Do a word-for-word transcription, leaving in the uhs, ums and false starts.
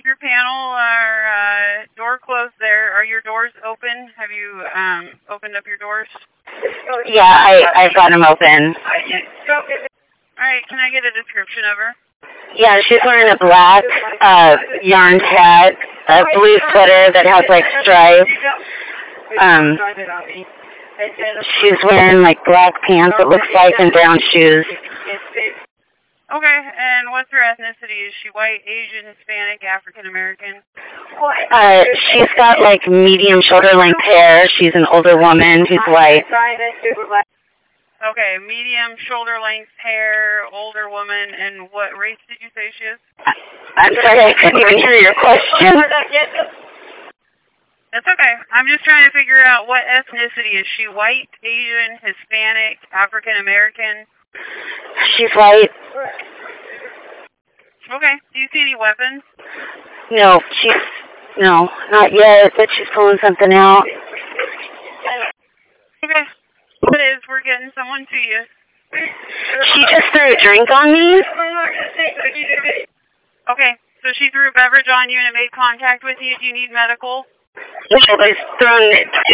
keep your panel or uh, door closed there. Are your doors open? Have you um, opened up your doors? Yeah, I, I've got them open. All right, can I get a description of her? Yeah, she's wearing a black uh, yarn hat, a blue sweater that has like stripes. Um, she's wearing like black pants, it looks like, and brown shoes. Okay, and what's her ethnicity? Is she white, Asian, Hispanic, African American? Uh, she's got like medium shoulder length hair. She's an older woman who's white. Okay, medium shoulder length hair, older woman, and what race did you say she is? I'm sorry, I couldn't even hear your question. That's okay. I'm just trying to figure out what ethnicity. Is she white, Asian, Hispanic, African American? She's white. Okay. Do you see any weapons? No, she's, no, not yet, but she's pulling something out. Okay. What it is, we're getting someone to you. She just threw a drink on me? Okay, so she threw a beverage on you and it made contact with you. Do you need medical? Nobody's thrown it.